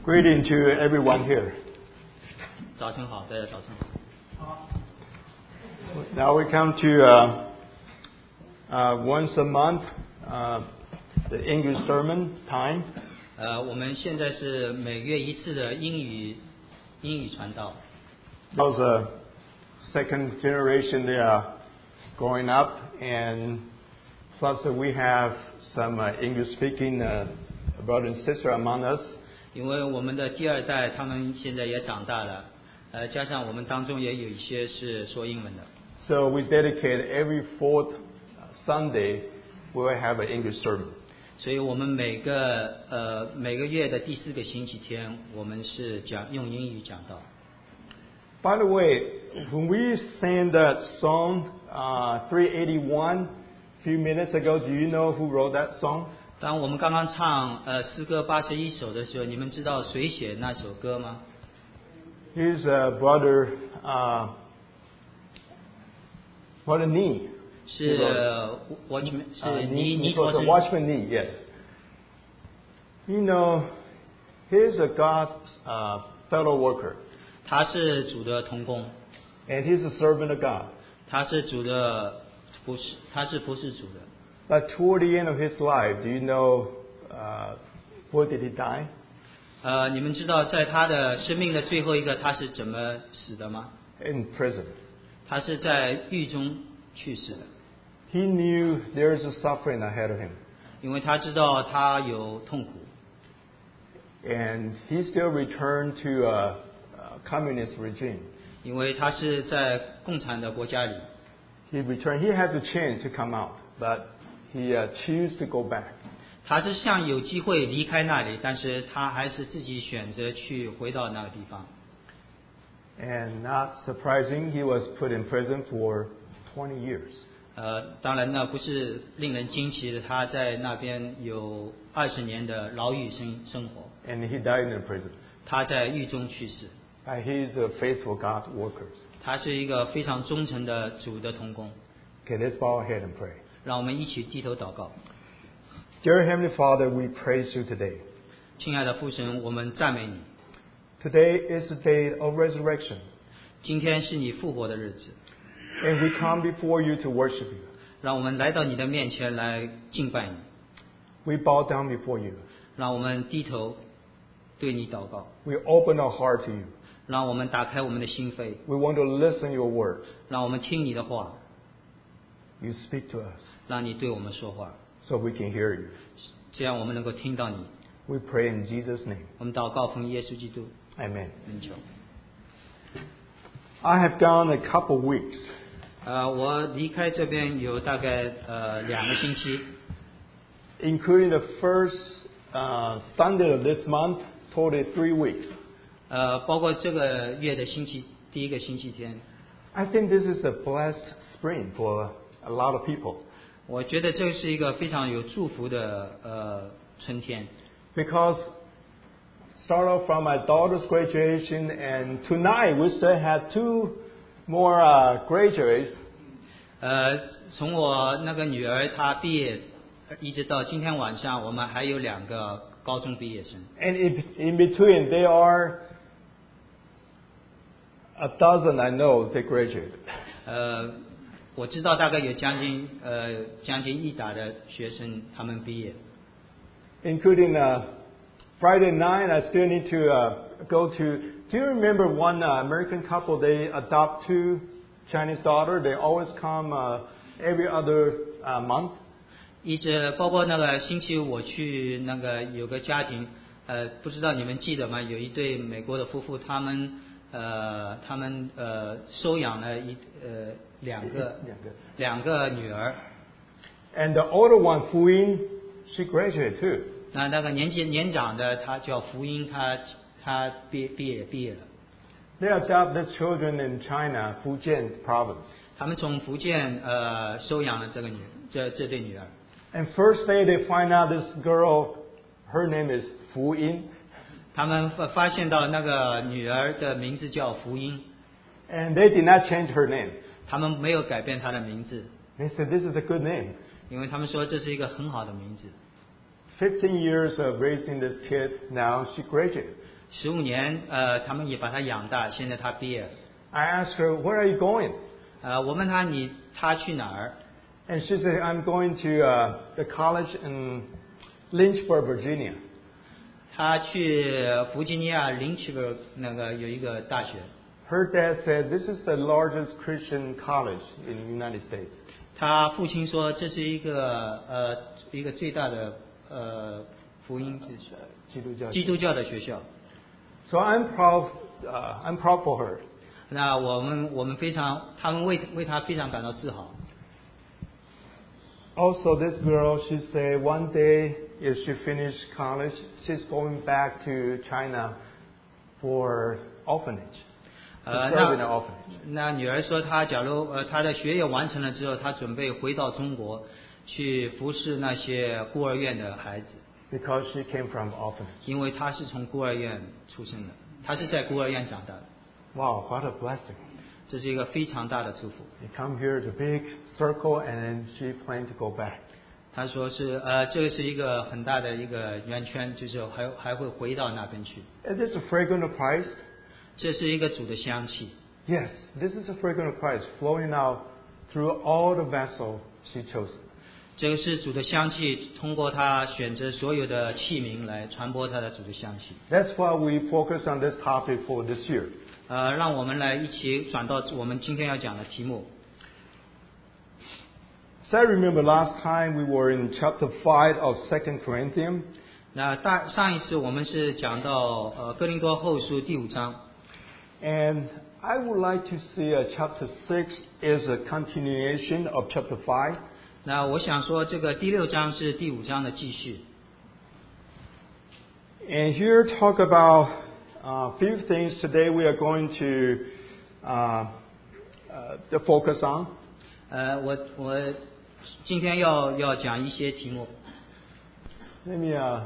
Greeting to everyone here. 早晨好，大家早晨好。 Now we come to once a month the English sermon time. 我们现在是每月一次的英语传道。 Those second generation they are growing up, and plus we have some English speaking brother and sister among us. 因为我们的第二代他们现在也长大了，加上我们当中也有一些是说英文的。 So we dedicate every fourth Sunday we will have an English sermon. 所以我们每个月的第4个星期天，我们是用英语讲道。 By the way, when we sang that song 381 a few minutes ago, do you know who wrote that song? 当我们刚刚唱诗歌81首的时候，你们知道谁写那首歌吗？ His brother Nee. 是 Watchman 是尼托斯 Watchman Nee, yes. You know, he's a God's fellow worker. 他是主的同工， And he's a servant of God. 他是主的服侍，他是服侍主的。 But toward the end of his life, do you know where did he die? 你们知道在他的生命的最后一个他是怎么死的吗？ In prison. 他是在狱中去世的。 He knew there's a suffering ahead of him. 因为他知道他有痛苦。 And he still returned to a communist regime. 因为他是在共产的国家里。 He returned. He has a chance to come out, but he chose to go back. 他是想有机会离开那里，但是他还是自己选择去回到那个地方。 And not surprising, he was put in prison for 20 years. 当然那不是令人惊奇的，他在那边有20年的牢狱生活。 And he died in prison. 他在狱中去世。 He's a faithful God worker. 他是一个非常忠诚的主的同工。 Okay, let's bow our head and pray. 让我们一起低头祷告。 Dear Heavenly Father, we praise you today. 亲爱的父神，我们赞美你。 Today is the day of resurrection. 今天是你复活的日子。 And we come before you to worship you. 让我们来到你的面前来敬拜你。 We bow down before you. 让我们低头对你祷告。 We open our heart to you. 让我们打开我们的心扉。 We want to listen your word. 让我们听你的话。 You speak to us. 让你对我们说话。 So we can hear you. 这样我们能够听到你。 We pray in Jesus' name. 我们祷告奉耶稣基督 Amen. 名求。 I have gone a couple weeks. 我离开这边有大概2个星期。 Including the first Sunday of this month, totally 3 weeks. 包括这个月的第1个星期天。 I think this is a blessed spring for a lot of people. 我觉得这是一个非常有祝福的春天。 Because start off from my daughter's graduation, and tonight we still have 2 more graduates. 从我那个女儿她毕业，一直到今天晚上，我们还有2个高中毕业生。 And in between, there are a dozen I know they graduated. 我知道大概有将近100的学生他们毕业。 Including Friday night, I still need to go to. Do you remember one American couple? They adopt 2 Chinese daughters. They always come every other month. 一直包括那个星期五我去那个有个家庭，不知道你们记得吗？有一对美国的夫妇，他们收养了两个女儿。 And the older one, Fu Ying, she graduated too. 那个年长的他叫福音，他毕业了。 They adopt these children in China, Fujian province. 他们从福建收养了这对女儿。 And first day they find out this girl, her name is Fu Ying. 他们发现到那个女儿的名字叫福音。 And they did not change her name. 他们没有改变她的名字。 They said this is a good name. 因为他们说这是一个很好的名字。 15 years of raising this kid, now she graduated. 15年，他们也把他养大，现在他毕业了。 I asked her, "Where are you going?" 我问他去哪儿？ And she said, "I'm going to the college in Lynchburg, Virginia." 他去弗吉尼亚林奇伯那个有一个大学。 Her dad said, "This is the largest Christian college in the United States." 他父亲说这是一个最大的福音基督教的学校。 So I'm proud for her. 那我们他们为他非常感到自豪。 Also, this girl, she said one day if she finished college, she's going back to China for orphanage. To serve in an orphanage. 那女儿说，她假如她的学业完成了之后，她准备回到中国去服侍那些孤儿院的孩子。 Because she came from orphanage. 因为她是从孤儿院出生的，她是在孤儿院长大的。 Wow, what a blessing! 这是一个非常大的祝福。 You come here, the big circle, and then she planned to go back. 他说是这个是一个很大的一个圆圈，就是还会回到那边去。 Is this a fragrance of Christ? 这是一个主的香气。 Yes, this is a fragrance of Christ flowing out through all the vessel she chose. 这个是主的香气，通过他选择所有的器皿来传播他的主的香气。 That's why we focus on this topic for this year. 让我们来一起转到我们今天要讲的题目。 So I remember last time we were in chapter 5 of 2 Corinthians. 那上一次我们是讲到哥林多后书第5章。 And I would like to see chapter 6 is a continuation of chapter 5. 那我想说，这个第6章是第5章的继续。 And here talk about a few things today we are going to focus on. 我今天要讲一些题目。 Let me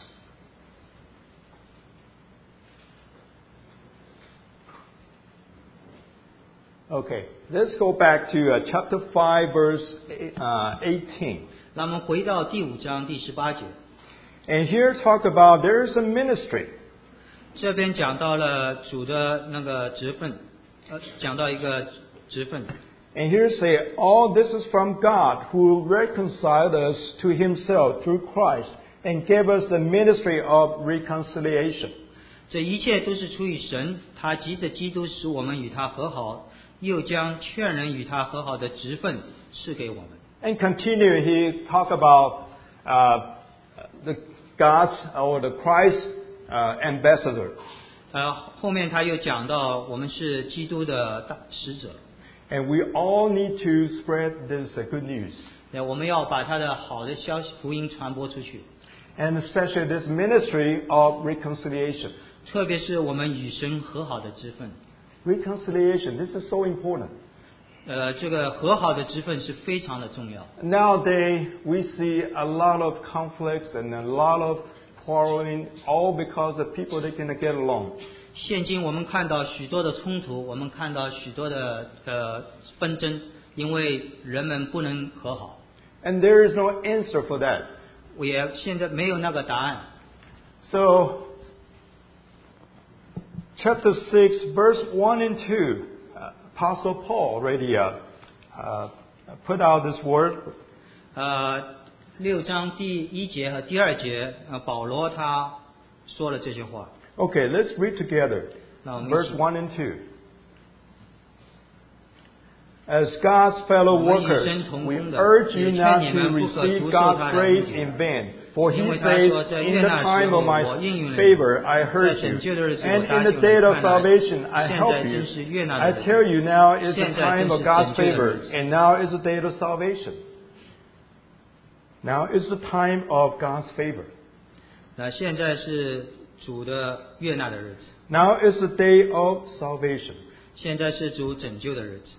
Okay, let's go back to chapter 5, verse 18. 那我们回到第5章第18节。 And here talk about there is a ministry. 这边讲到了主的那个职分，讲到一个职分。 And here say, all this is from God who reconciled us to himself through Christ and gave us the ministry of reconciliation. 这一切都是出于神，他藉着基督使我们与他和好，又将劝人与他和好的职分赐给我们。 And continue, he talk about the God's or the Christ ambassador. 后面他又讲到我们是基督的使者。 And we all need to spread this good news. 我们要把他的好的消息福音传播出去。 And especially this ministry of reconciliation. 特别是我们与神和好的职分。 Reconciliation, this is so important. 这个和好的职分是非常的重要。 Nowadays, we see a lot of conflicts and a lot of quarreling, all because the people they cannot get along. 现今我们看到许多的冲突，我们看到许多的纷争，因为人们不能和好。 And there is no answer for that. 我也现在没有那个答案。 So, chapter 6, verse 1 and 2, Apostle Paul already put out this word. 6章第1节和第2节，保罗他说了这些话。 Okay, let's read together. 那我们 Verse 1 and 2. As God's fellow workers, we urge you not to receive God's grace in vain. For he says, in the time of my favor I heard you, and in the day of salvation I help you. I tell you, now is the time of God's favor, and now is the day of salvation. Now is the time of God's favor. 那现在是主的悦纳的日子。 Now is the day of salvation. 现在是主拯救的日子。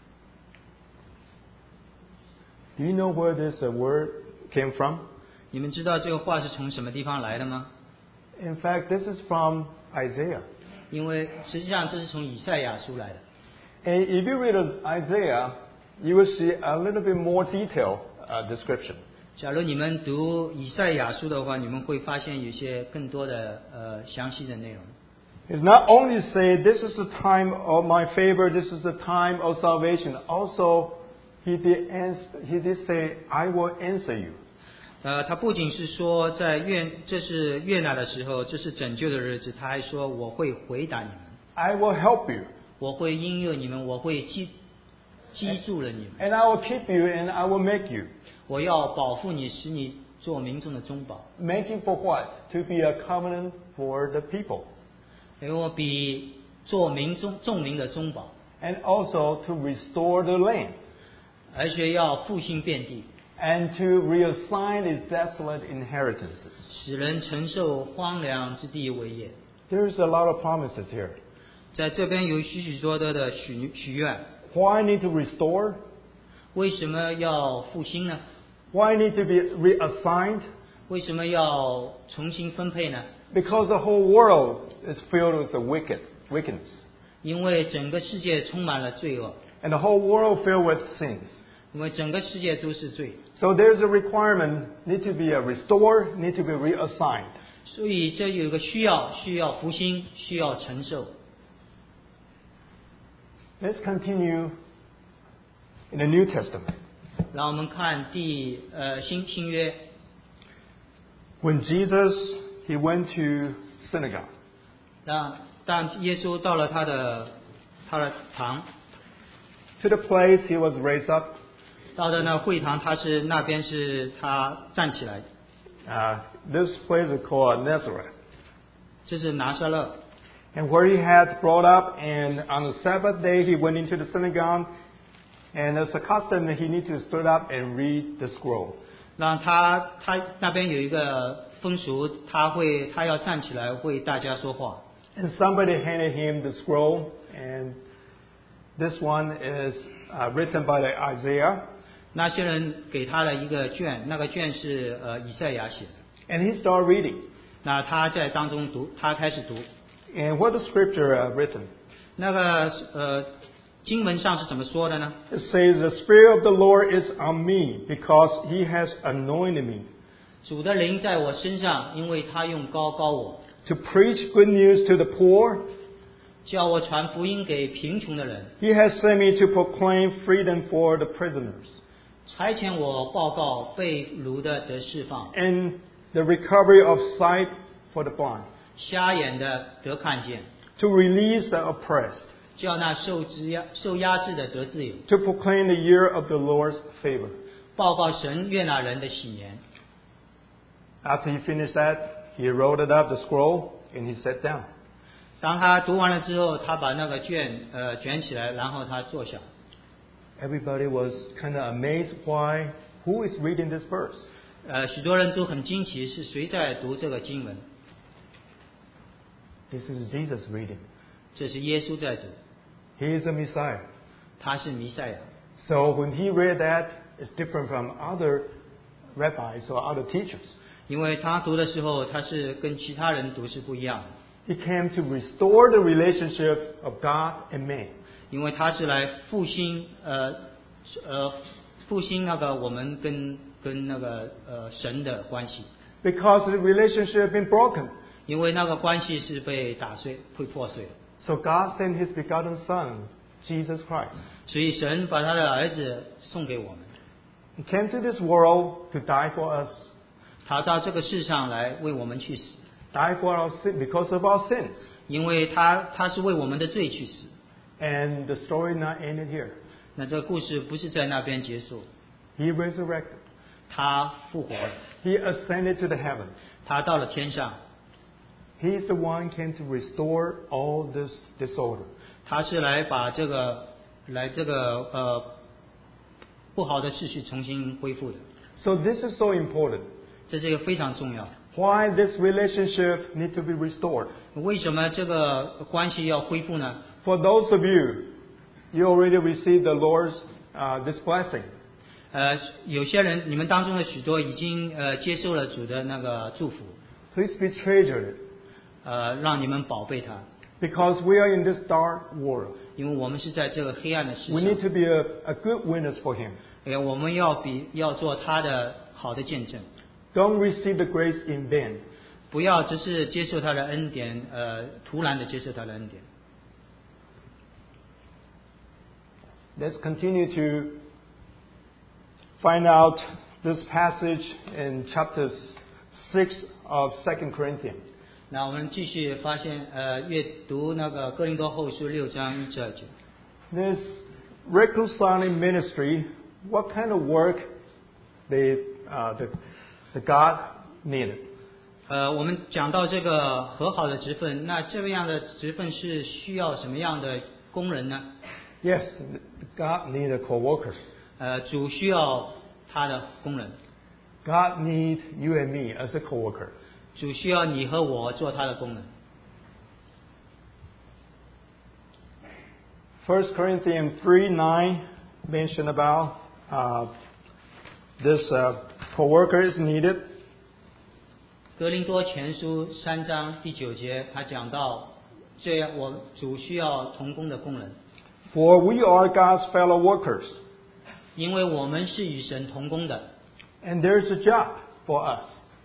Do you know where this word came from? 你们知道这个话是从什么地方来的吗？ In fact, this is from Isaiah. 因为实际上这是从以赛亚书来的。 And if you read Isaiah, you will see a little bit more detailed description. 假如你们读以赛亚书的话，你们会发现有些更多的详细的内容。 He's not only say, this is the time of my favor, this is the time of salvation. Also, he did say, I will answer you. 他不仅是说这是悦纳的时候，这是拯救的日子，他还说我会回答你们， I will help you. 我会应允你们，我会记住了你们， And I will keep you and I will make you. 我要保护你，使你做民众的中保。 Making for what? To be a covenant for the people. 因为我比做众民的中保， And also to restore the land. 而且要复兴遍地， And to reassign its desolate inheritances. 使人承受荒凉之地为业。 There's a lot of promises here. 在这边有许许多多的许愿。 Why need to restore? 为什么要复兴呢？ Why need to be reassigned? 为什么要重新分配呢？ Because the whole world is filled with the wickedness. 因为整个世界充满了罪恶， And the whole world filled with sins. 因为整个世界都是罪， So there's a requirement, need to be restored, need to be reassigned. 所以这有一个需要复兴，需要承受。 Let's continue in the New Testament. 让我们看新约， When Jesus, he went to synagogue. 当耶稣到了他的堂， To the place he was raised up. 到的那会堂，那边是他站起来， This place is called Nazareth. 这是拿撒勒。 And where he had brought up, and on the Sabbath day he went into the synagogue, and as a custom he needed to stand up and read the scroll. 让他那边有一个风俗，他要站起来为大家说话。 And somebody handed him the scroll, and this one is written by Isaiah. 那些人给他了一个卷，那个卷是以赛亚写的。 And he started reading. 那他在当中读，他开始读。 And what the scripture written? 那个经文上是怎么说的呢？ It says, "The Spirit of the Lord is on me, because He has anointed me 主的灵在我身上，因为他用膏膏我， to preach good news to the poor. 叫我传福音给贫穷的人， He has sent me to proclaim freedom for the prisoners 差遣我报告被掳的得释放， and the recovery of sight for the blind, 瞎眼的得看见， to release the oppressed, 叫那受压制的得自由， to proclaim the year of the Lord's favor." 报告神悦纳人的喜年。 After he finished that, he rolled it up the scroll and he sat down. 当他读完了之后，他把那个卷起来，然后他坐下。 Everybody was kind of amazed who is reading this verse. 许多人都很惊奇，是谁在读这个经文？ This is Jesus reading. 这是耶稣在读， He is the Messiah. 他是弥赛亚。 So when he read that, it's different from other rabbis or other teachers. 因为他读的时候，他是跟其他人读是不一样的， He came to restore the relationship of God and man. 因为他是来复兴那个我们跟那个神的关系， Because the relationship had been broken. 因为那个关系是被打碎、会破碎的， So God sent his begotten Son, Jesus Christ. 所以神把他的儿子送给我们， He came to this world to die for us, 他到这个世上来为我们去死， die for our sin because of our sins. 因为他是为我们的罪去死。 And the story not ended here. 那这个故事不是在那边结束， He resurrected. 他复活了， He ascended to the heavens. 他到了天上， He is the one came to restore all this disorder. 他是来把这个不好的秩序重新恢复的， So this is so important. 这是一个非常重要。 Why this relationship need to be restored? 为什么这个关系要恢复呢？ For those of you, you already received the Lord's this blessing. 有些人，你们当中的许多已经接受了主的那个祝福， Please be treasured, 让你们宝贝他， because we are in this dark world. 因为我们是在这个黑暗的世 We need 上， to be a good witness for Him. 我们要做他的好的见证， Don't receive the grace in vain. 不要只是接受他的恩典，突然的接受他的恩典。 Let's continue to find out this passage in chapter 6 of 2 Corinthians. 那我们继续发现，阅读那个哥林多后书6章1至2节。 This reconciling ministry, what kind of work the God needed? 我们讲到这个和好的职分，那这样的职分是需要什么样的工人呢？ Yes, God needed co-workers. 主需要他的工人。 God needs you and me as a co-worker. 主需要你和我做他的工人。 1 Corinthians 3:9 mention about this co-worker is needed. 哥林多前书3章第9节，他讲到这样，主需要同工的工人， For we are God's fellow workers, 因为我们是与神同工的， and there's a job for us.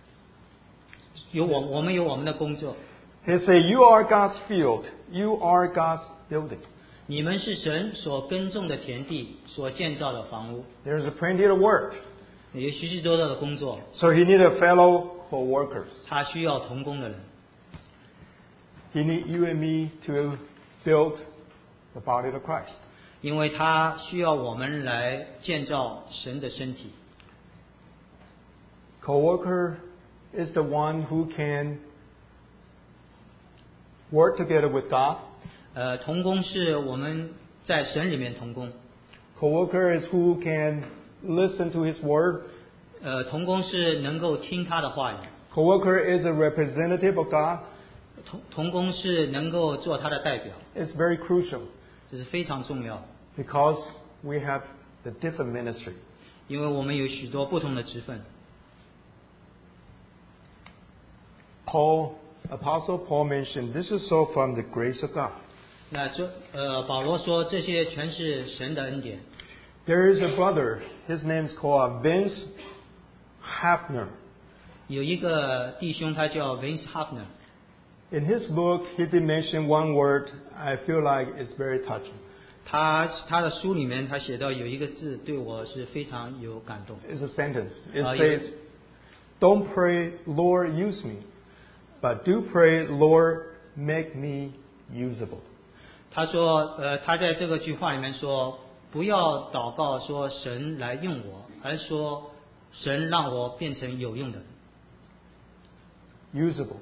我们有我们的工作。 He said, "You are God's field. You are God's building." 你们是神所耕种的田地，所建造的房屋， There's plenty of work, 有许许多多的工作， so he needed fellow co-workers. 他需要同工的人。 He needs you and me to build the body of Christ. 因为他需要我们来建造神的身体。 Co-worker is the one who can work together with God. 同工是我们在神里面同工。 Co-worker is who can listen to His word. 同工是能够听他的话语。 Co-worker is a representative of God. 同工是能够做他的代表， It's very crucial 这是非常重要， because we have the different ministry. 因为我们有许多不同的职分。 Apostle Paul mentioned this is so from the grace of God. 那保罗说这些全是神的恩典。 There is a brother, his name is called Vince Hafner. 有一个弟兄他叫 Vince Hafner， In his book, he did mention one word I feel like is very touching. 他的书里面他写到有一个字对我是非常有感动。 It's a sentence. It Ah, says, "Don't pray, Lord, use me, but do pray, Lord, make me usable." 他说，他在这个句话里面说，不要祷告说神来用我，而说神让我变成有用的人， Usable.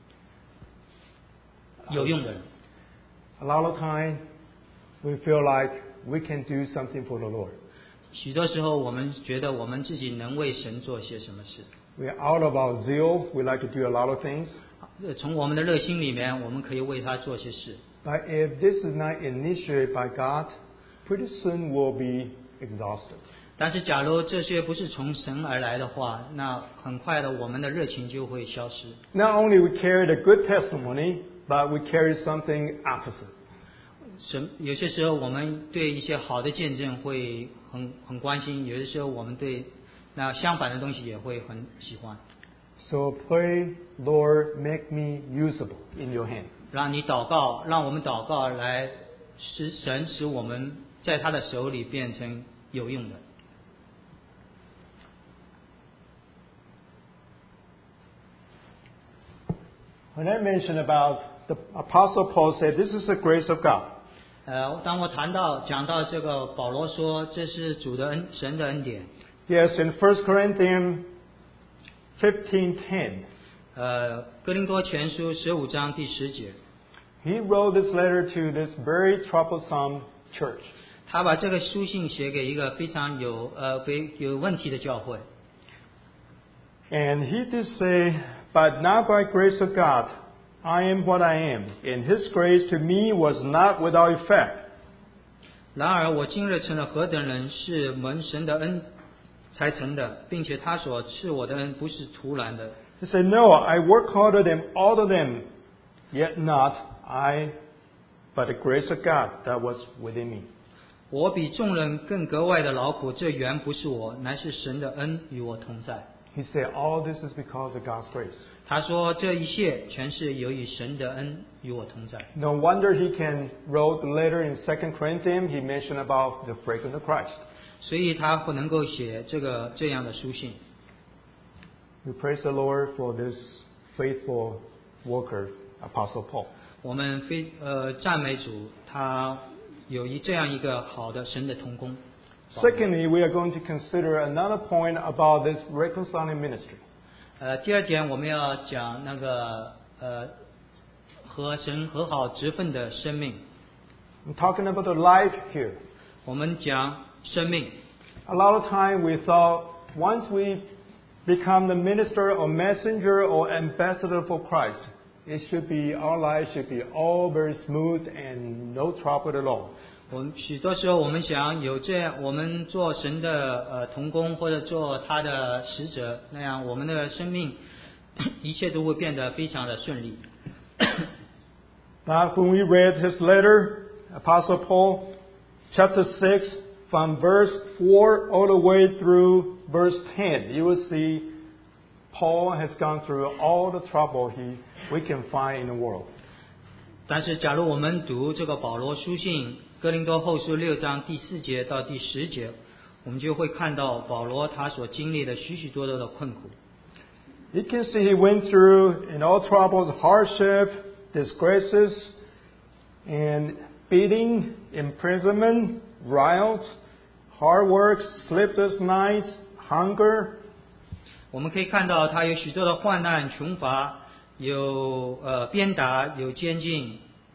有用的人。 A lot of time, we feel like we can do something for the Lord. 许多时候我们觉得我们自己能为神做些什么事， We're out of our zeal. We like to do a lot of things. 从我们的热心里面，我们可以为他做些事。 But if this is not initiated by God, pretty soon we'll be exhausted. 但是假如这些不是从神而来的话，那很快的我们的热情就会消失。 Not only we carry the good testimony, but we carry something opposite. 有些时候我们对一些好的见证会很关心，有些时候我们对那相反的东西也会很喜欢。 So pray, Lord, make me usable in your hand. 让我们祷告来使我们在他的手里变成有用的。 When I mentioned about the Apostle Paul said, this is the grace of God. 当我讲到这个，保罗说这是神的恩典。 Yes, in 1 Corinthians 15:10, 哥林多前书15章第10节， he wrote this letter to this very troublesome church. 他把这个书信写给一个非常有问题的教会。 And he did say, "But not by grace of God, I am what I am, and His grace to me was not without effect." 然而我今日成了何等人，是蒙神的恩才成的，并且他所赐我的恩不是徒然的。 He said, "No, I work harder than all of them, yet not I, but the grace of God that was within me." 我比众人更格外的劳苦，这原不是我，乃是神的恩与我同在。 He said, "All this is because of God's grace." 他说这一切全是由于神的恩与我同在。 No wonder he can wrote the letter in 2 Corinthians. He mentioned about the fragrance of Christ. 所以他不能够写这样的书信。 We praise the Lord for this faithful worker, Apostle Paul. 我们赞美主，他有这样一个好的神的同工。 Secondly, we are going to consider another point about this reconciling ministry. 第二点我们要讲和神和好职分的生命。 I'm talking about the life here. 我们讲生命。 A lot of time we thought once we become the minister or messenger or ambassador for Christ, our life should be all very smooth and no trouble at all. 许多时候我们想有这样，我们做神的同工或者做他的使者，那样我们的生命一切都会变得非常的顺利。 But when we read his letter, Apostle Paul, chapter 6, from verse 4 all the way through verse 10, you will see Paul has gone through all the trouble we can find in the world. 但是假如我们读这个保罗书信哥林多后书6章第4节到第10节，我们就会看到保罗他所经历的许许多多的困苦。 You can see he went through in all troubles, hardship, disgraces, and beating, imprisonment, riots, hard work, sleepless nights, hunger. 我们可以看到他有许多的患难、穷乏，有鞭打，有监禁，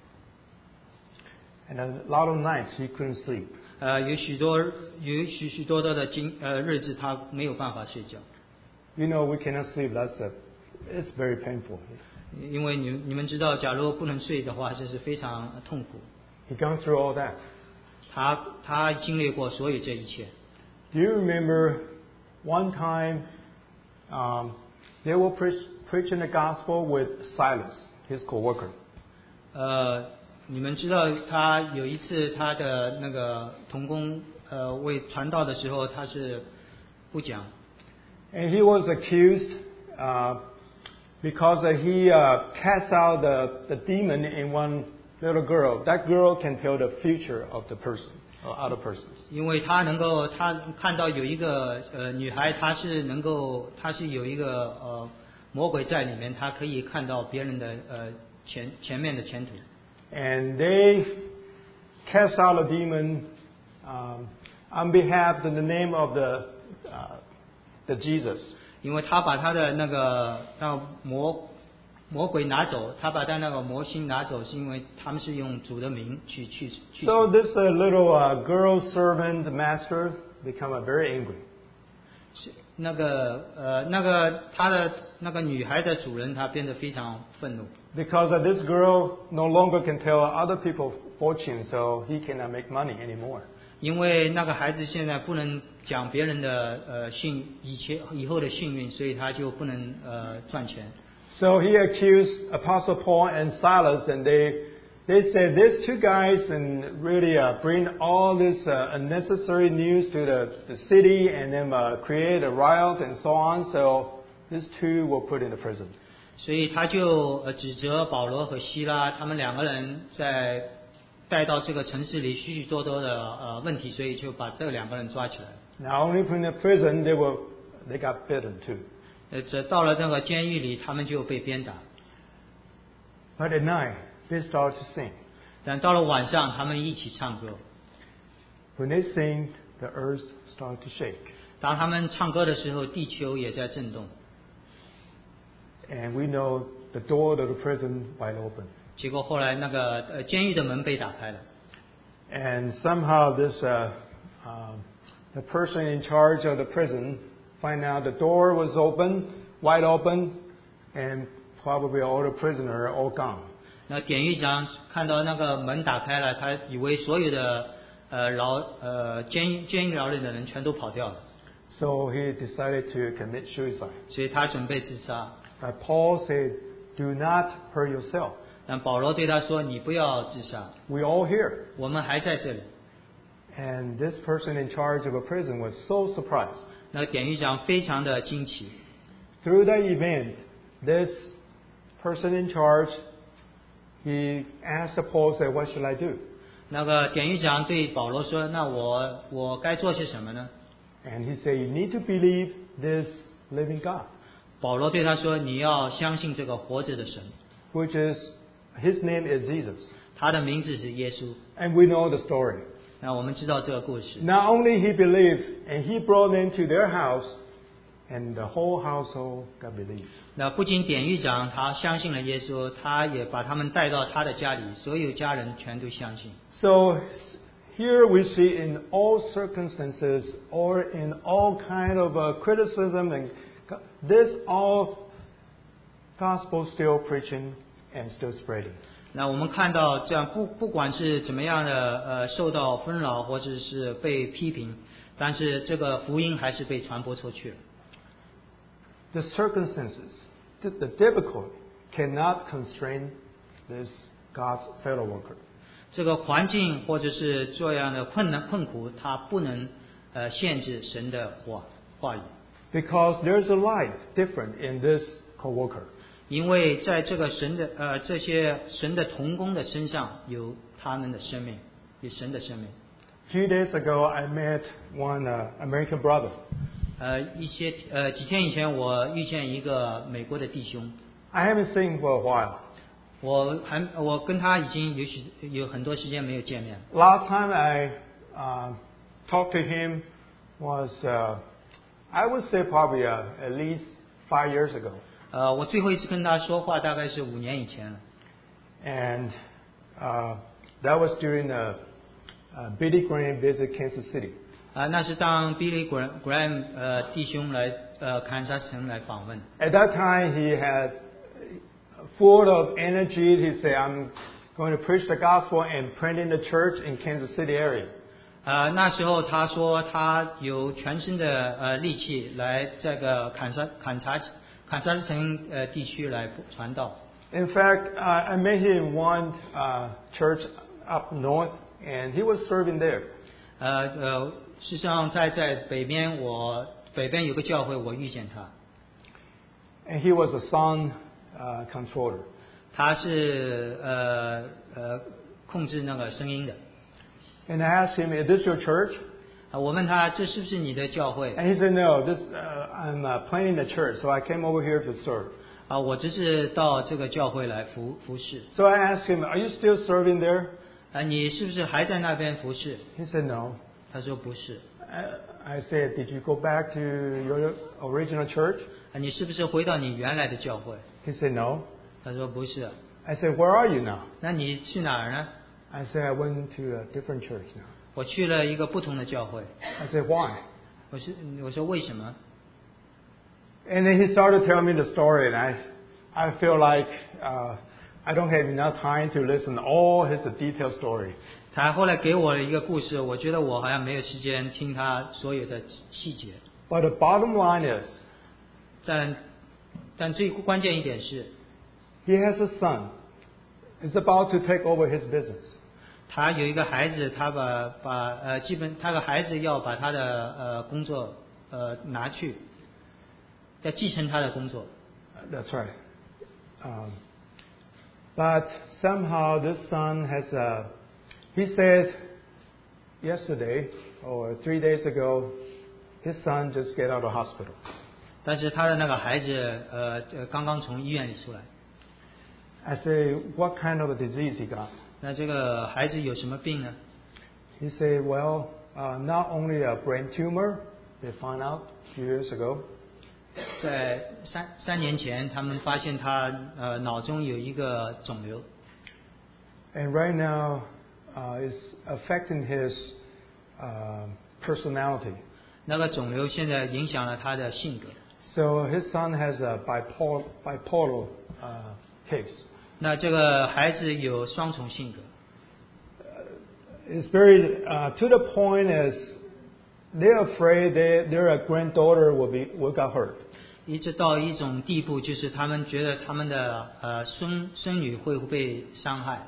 And a lot of nights he couldn't sleep. 有许多的日子他没有办法睡觉。 You know, we cannot sleep. It's very painful. 因为你们知道，假如不能睡的话，这是非常痛苦。 He gone through all that. 他经历过所有这一切。 Do you remember one time they were preaching the gospel with Silas, his co-worker? 你们知道他有一次他的那个同工为传道的时候，他是不讲。 And he was accused because he cast out the demon in one little girl. That girl can tell the future of the person or other persons. 因为他看到有一个女孩，她是有一个魔鬼在里面，她可以看到别人的前面的前途。 And they cast out the demon on behalf of the name of the Jesus. 因为他把他的那个魔鬼拿走，他把他那个魔星拿走，是因为他们是用主的名去。 So this little girl servant master become very angry. 他的那个女孩的主人，他变得非常愤怒。 Because this girl no longer can tell other people fortune, so he cannot make money anymore. 因为那个孩子现在不能讲别人的以后的幸运，所以他就不能赚钱。 So he accused Apostle Paul and Silas, and they said these two guys and really bring all this unnecessary news to the city and then create a riot and so on. So these two were put into prison. 所以他就指责保罗和希拉，他们两个人在带到这个城市里许许多多的问题，所以就把这两个人抓起来。 Not only put in the prison, they got bitten too. 这到了那个监狱里，他们就被鞭打。 But at night, they start to sing. 但到了晚上，他们一起唱歌。 When they sing, the earth starts to shake. 当他们唱歌的时候，地球也在震动。 And we know the door of the prison wide open. 结果后来那个监狱的门被打开了。 And somehow the person in charge of the prison find out the door was open, wide open, and probably all the prisoner all gone. 那典狱长看到那个门打开了，他以为所有的监狱牢里的人全都跑掉了， So he decided to commit suicide. 所以他准备自杀。 But Paul said, "Do not hurt yourself. 但保罗对他说：“你不要自杀， We all here." 我们还在这里。” And this person in charge of a prison was so surprised. 那个典狱长非常的惊奇。 Through that event, this person in charge, he asked Paul, said, "What should I do?" 那个典狱长对保罗说：“那我该做些什么呢？” And he said, "You need to believe this living God." 保罗对他说：“你要相信这个活着的神。” Which is, his name is Jesus. 他的名字是耶稣。 And we know the story. 那我们知道这个故事。 Not only he believed, and he brought them to their house, and the whole household got believed. 那不仅典狱长他相信了耶稣，他也把他们带到他的家里，所有家人全都相信。 So here we see in all circumstances or in all kind of criticism and this all gospel still preaching and still spreading. 那我们看到这样不管是怎么样的受到纷扰或者是被批评，但是这个福音还是被传播出去了。 The circumstances, the difficulty cannot constrain this God's fellow worker. 这个环境或者是这样的困苦，它不能限制神的话语。 Because there's a light different in this co-worker. 因为在这个这些神的同工的身上有他们的生命，有神的生命。 Few days ago, I met one American brother. 几天以前，我遇见一个美国的弟兄。 I haven't seen him for a while. 我跟他已经有很多时间没有见面。 Last time I talked to him was, I would say probably at least 5 years ago. 我最后一次跟他说话大概是5年以前了。 And that was during Billy Graham visit Kansas City. 那是当 Billy Graham 弟兄来堪萨斯城来访问。 At that time, he had full of energy. He said, "I'm going to preach the gospel and plant in the church in Kansas City area." 那时候他说他有全身的力气来这个堪萨斯城地区来传道。 In fact, I met him in one church up north, and he was serving there. 事实上在北边有个教会，我遇见他。 And he was a sound controller. 他是控制那个声音的。 And I asked him, "Is this your church?" 我问他这是不是你的教会？ And he said, "No, I'm planting the church, so I came over here to serve." 我只是到这个教会来服侍。 So I asked him, "Are you still serving there?" 你是不是还在那边服侍？ He said, "No." 他说不是。 I said, "Did you go back to your original church?" 你是不是回到你原来的教会？ He said, "No." 他说不是。 I said, "Where are you now?" 那你去哪儿呢？ I said, "I went to a different church now." 我去了一个不同的教会。 I said, "Why?" 我说为什么？ And then he started telling me the story, and I feel like I don't have enough time to listen to all his detailed story. 他后来给我了一个故事，我觉得我好像没有时间听他所有的细节。 But the bottom line is, 但最关键一点是， he has a son. Is about to take over his business. 他有一个孩子，他他的孩子要把他的工作拿去，要继承他的工作。 That's right. But somehow this son has he said yesterday or 3 days ago, his son just get out of hospital. 但是他的那个孩子刚刚从医院里出来。 I say, "What kind of a disease he got?" 那这个孩子有什么病呢？ He said, "Well, not only a brain tumor, they found out a few years ago. 在三年前，他们发现他脑中有一个肿瘤。 And right now, it's affecting his personality. 那个肿瘤现在影响了他的性格。 So his son has a bipolar case. 那这个孩子有双重性格。 It's very to the point as they're afraid their granddaughter will get hurt. 一直到一种地步，就是他们觉得他们的孙女会被伤害。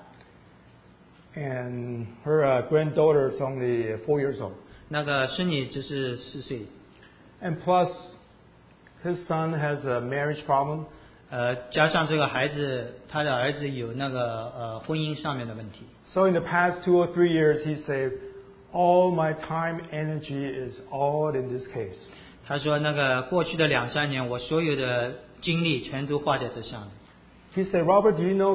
And her granddaughter is only 4 years old. 那个孙女只是4岁。 And plus, his son has a marriage problem. 加上这个孩子，他的儿子有那个婚姻上面的问题。 So in the past 2 or 3 years, he said, all my time, energy is all in this case. 他说那个过去的2-3年，我所有的精力全都花在这上面。 He said, Robert, do you know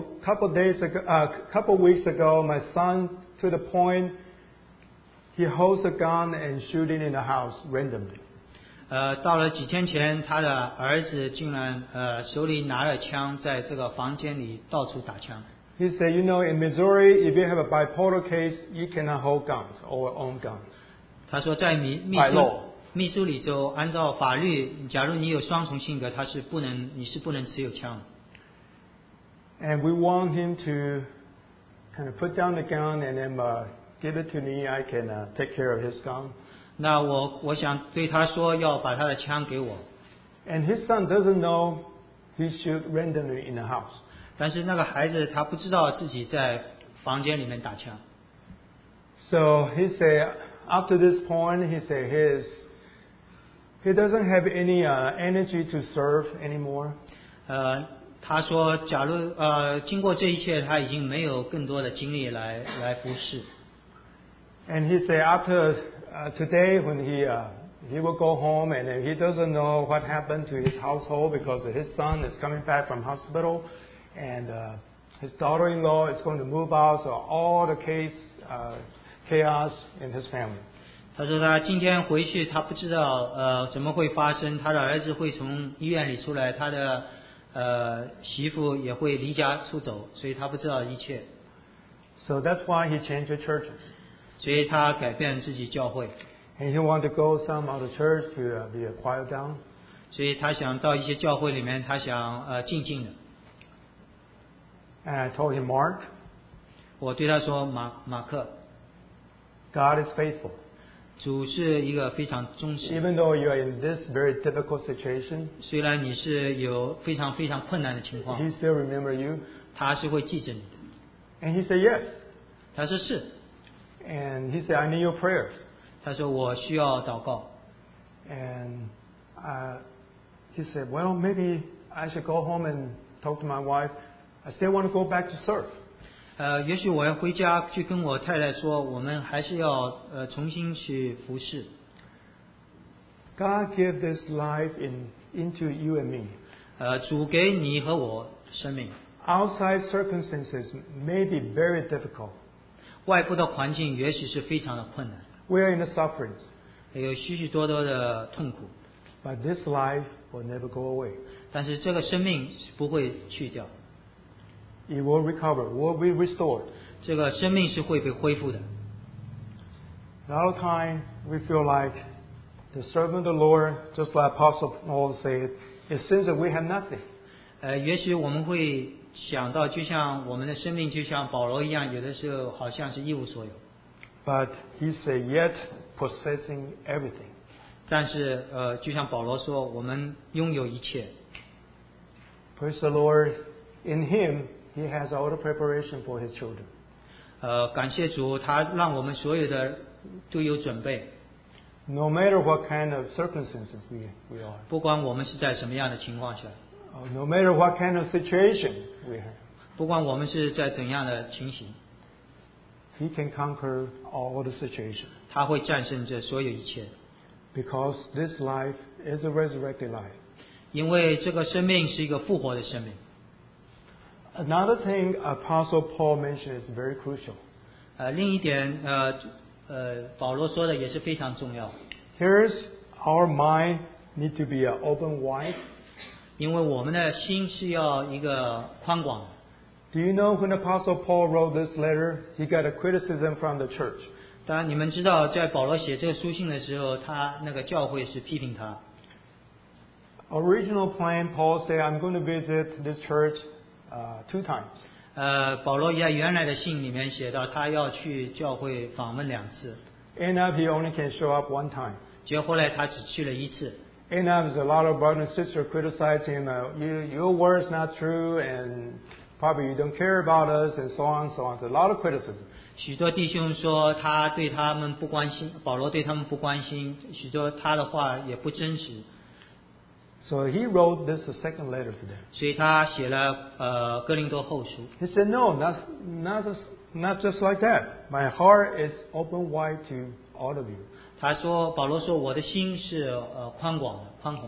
couple weeks ago, my son, to the point, he holds a gun and shooting in the house randomly. 到了几天前，他的儿子竟然手里拿了枪，在这个房间里到处打枪。 He said, you know, in Missouri, if you have a bipolar case, you cannot hold guns or own guns. 他说在密苏里州，按照法律，假如你有双重性格，你是不能持有枪的。 And we want him to kind of put down the gun and then give it to me. I can take care of his gun. 那我想对他说，要把他的枪给我。 And his son doesn't know he shoot randomly in the house. 但是那个孩子他不知道自己在房间里面打枪。 So he said, up to this point, he said he doesn't have any energy to serve anymore. 他说，假如经过这一切，他已经没有更多的精力来服侍。 And he said after today, when he will go home and he doesn't know what happened to his household because his son is coming back from hospital and his daughter-in-law is going to move out, so all the chaos in his family. 他说他今天回去，他不知道怎么会发生，他的儿子会从医院里出来，他的媳妇也会离家出走，所以他不知道一切。 So that's why he changed the churches. 所以他改变自己教会。 And he wanted to go some other church to be quiet down. 所以他想到一些教会里面，他想静静的。 And I told him, Mark, 我对他说，马克 God is faithful. 主是一个非常忠实。 Even though you are in this very difficult situation, 虽然你是有非常非常困难的情况， He still remember you. 他是会记着你的。 And he said yes. 他说是。 And he said, I need your prayers. 他说我需要祷告。 And he said, well, maybe I should go home and talk to my wife. I still want to go back to serve. 也许我要回家去跟我太太说，我们还是要重新去服侍。 God gave this life into you and me. 主给你和我生命。 Outside circumstances may be very difficult. 外部的环境也许是非常的困难。 We are in the sufferings. 有许许多多的痛苦。 But this life will never go away. 但是这个生命是不会去掉。 It will recover, will be restored. 这个生命是会被恢复的。 A lot of time we feel like the servant of the Lord, just like Apostle Paul said, it seems that we have nothing. 也许我们会想到，就像我们的生命就像保罗一样，有的时候好像是一无所有。 But he said, yet possessing everything. 但是就像保罗说，我们拥有一切。 Praise the Lord. In Him, He has all the preparation for His children. 感谢主，他让我们所有的都有准备。 No matter what kind of circumstances we are. 不管我们是在什么样的情况下。 No matter what kind of situation we have. 不管我们是在怎样的情形。 He can conquer all the situation. 他会战胜这所有一切。 Because this life is a resurrected life. 因为这个生命是一个复活的生命。 Another thing Apostle Paul mentioned is very crucial. 另一点保罗说的也是非常重要。 Here's our mind need to be open wide. 因为我们的心是要一个宽广的。 Do you know when Apostle Paul wrote this letter, he got a criticism from the church. 当然，你们知道，在保罗写这个书信的时候，他那个教会是批评他。 Original plan, Paul said, I'm going to visit this church 2 times. 保罗在原来的信里面写到，他要去教会访问2次。 End up, he only can show up 1 time. 结果后来他只去了1次。 End up, there's a lot of brothers and sisters criticize him. Your word's not true, and probably you don't care about us, and so on, so on. So a lot of criticism. 许多弟兄说他对他们不关心，保罗对他们不关心，许多他的话也不真实。 So he wrote this a second letter to them. 所以他写了哥林多后书。 He said, "No, not just like that. My heart is open wide to all of you." 保罗说我的心是宽宏的。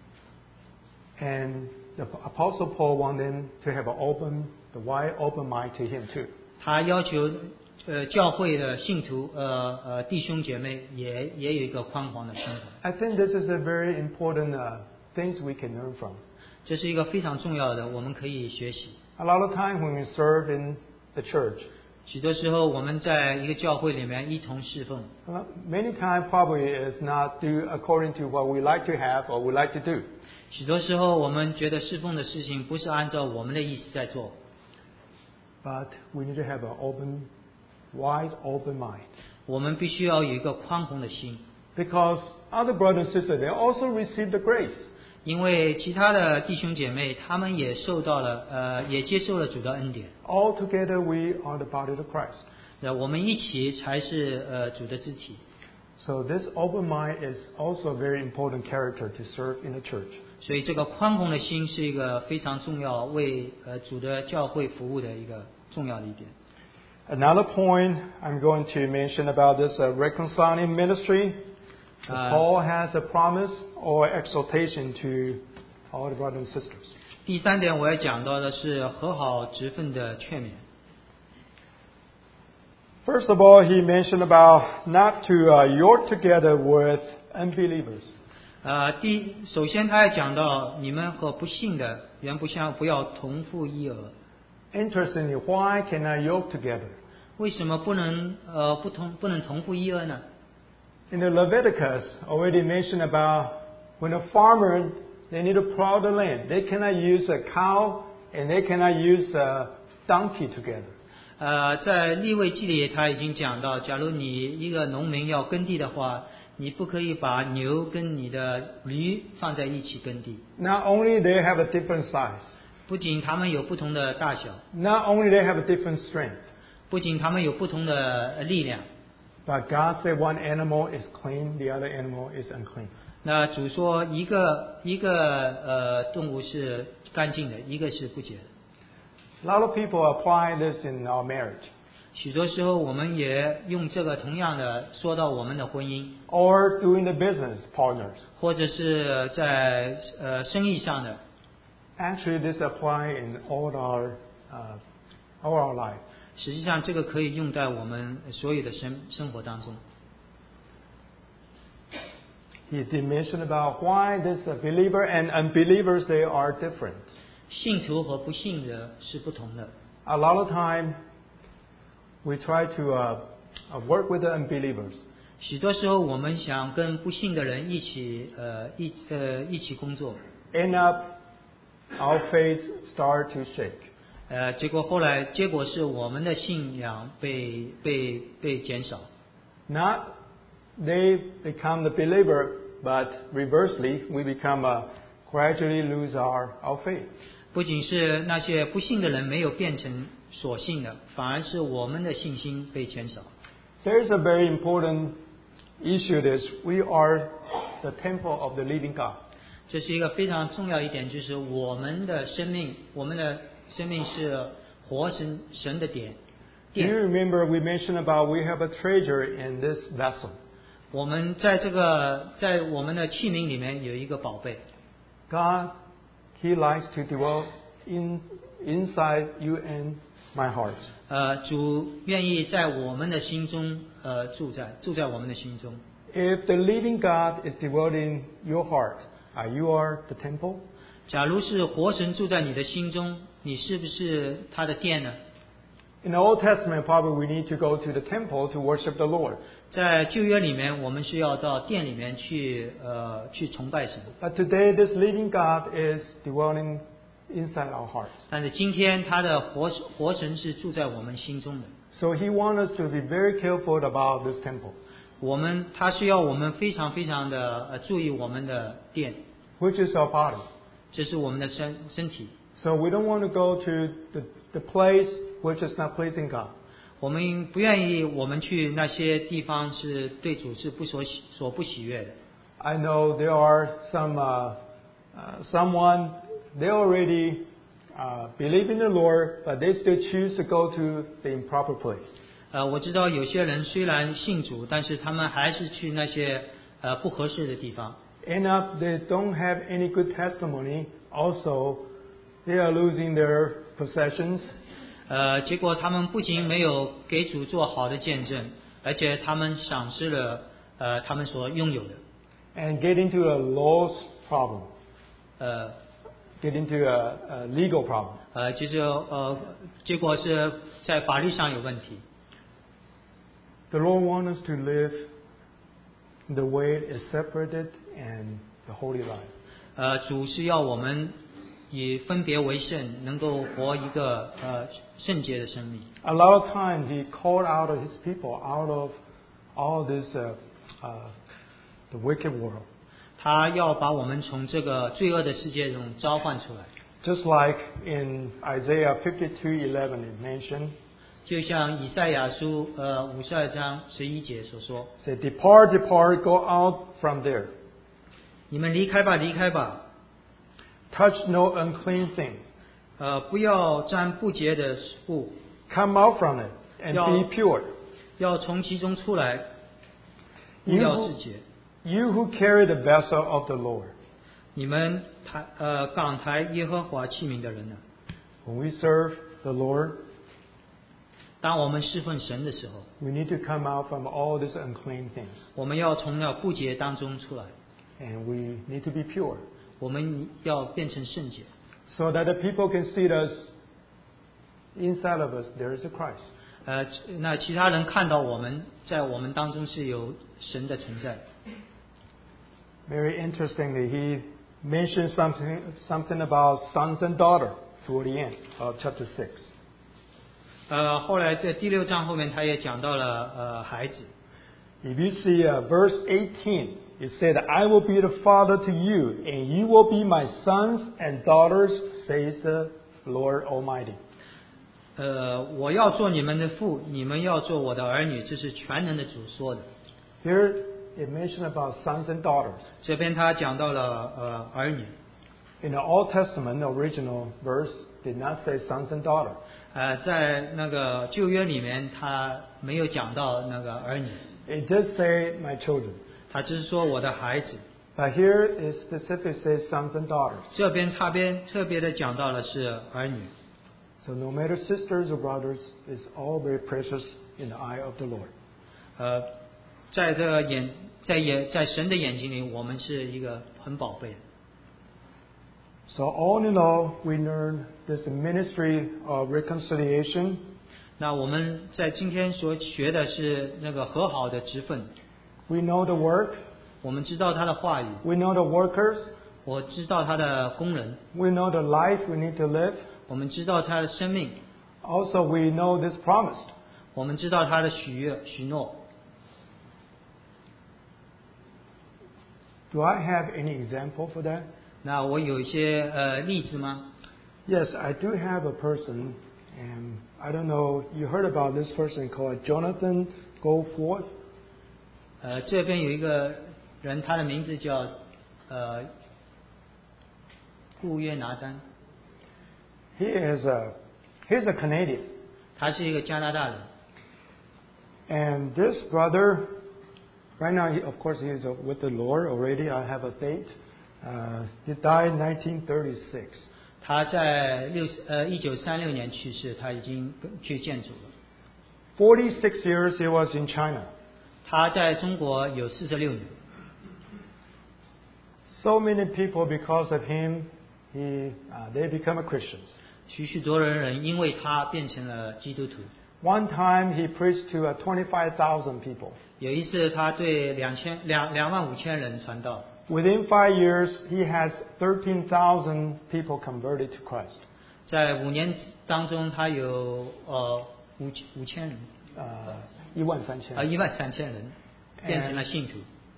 And the Apostle Paul wanted them to have the wide open mind to him too. 他要求教会的信徒弟兄姐妹也有一个宽宏的生活。 I think this is a very important things we can learn from. 这是一个非常重要的，我们可以学习。 A lot of time when we serve in the church, 许多时候我们在一个教会里面一同侍奉。 many times probably is not do according to what we like to have or we like to do. 许多时候我们觉得侍奉的事情不是按照我们的意思在做。 But we need to have an wide open mind. 我们必须要有一个宽宏的心。 Because other brothers and sisters, they also received the grace. 因为其他的弟兄姐妹，他们也也接受了主的恩典。 All together we are the body of Christ. 我们一起才是主的肢体。 So this open mind is also a very important character to serve in the church. 所以这个宽宏的心是一个非常重要，为主的教会服务的一个重要的一点。 Another point I'm going to mention about this reconciling ministry. Paul has a promise or exhortation to all the brothers and sisters. 第三点我要讲到的是和好职分的劝勉。 First of all, he mentioned about not to yoke together with unbelievers. 首先他要讲到你们和不信的原不要同负一軛。 Interestingly, why cannot yoke together? 为什么不能同负一軛呢？ In the Leviticus, already mentioned about when a farmer, they need to plow the land. They cannot use a cow and they cannot use a donkey together. 在利未记里他已经讲到，假如你一个农民要耕地的话，你不可以把牛跟你的驴放在一起耕地。 Not only they have a different size. 不仅他们有不同的大小。 Not only they have a different strength. 不仅他们有不同的力量。 But God said one animal is clean, the other animal is unclean. 那主说一个动物是干净的，一个是不洁的。 A lot of people apply this in our marriage. 许多时候我们也用这个同样的说到我们的婚姻。 Or doing the business partners. 或者是在生意上的。 Actually, this apply in all our life. 实际上，这个可以用在我们所有的生活当中。 He did mention about why this believer and unbelievers they are different. 信徒和不信的是不同的。 A lot of time, we try to work with the unbelievers. 许多时候，我们想跟不信的人一起工作。 End up, our faith start to shake. 结果是我们的信仰被减少。 Not they become the believer, but reversely, we become gradually lose our faith. 不仅是那些不信的人没有变成所信的，反而是我们的信心被减少。 There is a very important issue. This we are the temple of the living God. 这是一个非常重要一点，就是我们的生命是活神的殿。 Do you remember we mentioned about we have a treasure in this vessel? 我们在我们的器皿里面有一个宝贝。 God, He likes to dwell inside you and my heart. 主愿意在我们的心中住在我们的心中。 If the living God is dwelling your heart, you are the temple? 假如是活神住在你的心中，你是不是他的殿呢？ In the Old Testament, probably we need to go to the temple to worship the Lord. 在旧约里面，我们是要到殿里面去崇拜神。 But today, this living God is dwelling inside our hearts. 但是今天他的活神是住在我们心中的。 So He wants us to be very careful about this temple. 他需要我们非常非常的注意我们的殿。 Which is our body. 这是我们的身体。 So we don't want to go to the place which is not pleasing God. 我们不愿意我们去那些地方是对主是所不喜悦的。 I know there are some someone, they already believe in the Lord, but they still choose to go to the improper place. 我知道有些人虽然信主，但是他们还是去那些不合适的地方。 End up, they don't have any good testimony. Also, they are losing their possessions. 结果他们不仅没有给主做好的见证，而且他们丧失了他们所拥有的。 And get into a laws problem. Get into a legal problem. 就是结果是在法律上有问题。 The Lord wants us to live the way is separated and the holy life. 主是要我们以分别为圣，能够活一个圣洁的生命。 A lot of times He called out of His people out of all this the wicked world. 他要把我们从这个罪恶的世界中召唤出来。 Just like in Isaiah 52:11 it mentioned. 就像以赛亚书52章11节所说 Say, depart, depart, go out from there. 你们离开吧，离开吧， Touch no unclean thing. 不要沾不洁的物， Come out from it and be pure. 要从其中出来，不 You 要 who, 自洁。 you who carry the vessel of the Lord. 你们港台耶和华器皿的人呢？ When we serve the Lord, 当我们侍奉神的时候， we need to come out from all these unclean things. 我们要从那不洁当中出来， And we need to be pure. 我们要变成圣洁， So that the people can see us, inside of us, there is a Christ. 那其他人看到我们在我们当中是有神的存在。 Very interestingly, he mentioned something about sons and daughter toward the end of chapter 6. 后来在第6章后面，他也讲到了孩子。 If you see verse 18, it said, I will be the father to you, and you will be my sons and daughters, says the Lord Almighty. 我要做你们的父，你们要做我的儿女，这是全能的主说的。 Here it mentioned about sons and daughters. 这边他讲到了儿女。 In the Old Testament, the original verse did not say sons and daughters. 在那个旧约里面，他没有讲到那个儿女， It did say my children. 他只是说我的孩子。 But here it specifically says sons and daughters. 这边特别的讲到了是儿女。 So no matter sisters or brothers, it's all very precious in the eye of the Lord. 在在神的眼睛里，我们是一个很宝贝的。 So all in all, we learn this ministry of reconciliation. 那我们在今天所学的是那个和好的职分。 We know the work. 我们知道他的话语， We know the workers. 我知道他的工人， We know the life we need to live. 我们知道他的生命， Also, we know this promised. 我们知道他的许诺。 Do I have any example for that? 那我有一些例子吗？ Yes, I do have a person, and I don't know, you heard about this person called Jonathan Goforth? 这边有一个人，他的名字叫顾约拿丹， He's a Canadian. 他是一个加拿大人。 And this brother, right now, of course, he is with the Lord already. I have a date. He died in 1936. 他在1936年去世，他已经去见主了。 46 years he was in China. 他在中国有46年。 So many people, because of him, they become a Christians. 许多人因为他变成了基督徒。 One time he preached to 25,000 people. 有一次，他对25000人传道。 Within 5 years, he has 13,000 people converted to Christ. 在5年当中，他有5000人 13000. 13000人变成了信徒。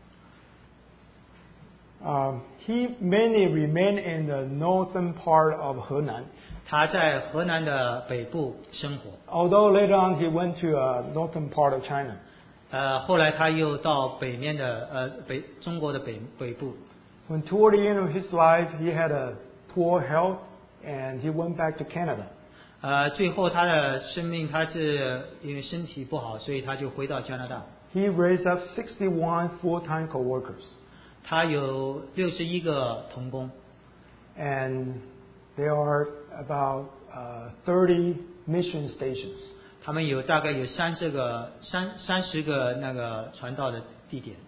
He mainly remained in the northern part of Henan. 他在河南的北部生活。 Although later on he went to northern part of China. 后来他又到北面的中国的北部。 When toward the end of his life, he had a poor health, and he went back to Canada. 最后他的生命他是因为身体不好，所以他就回到加拿大。 He raised up 61 full-time co-workers. 他有61个同工。 And there are about 30 mission stations. 他们大概有30个那个传道的地点。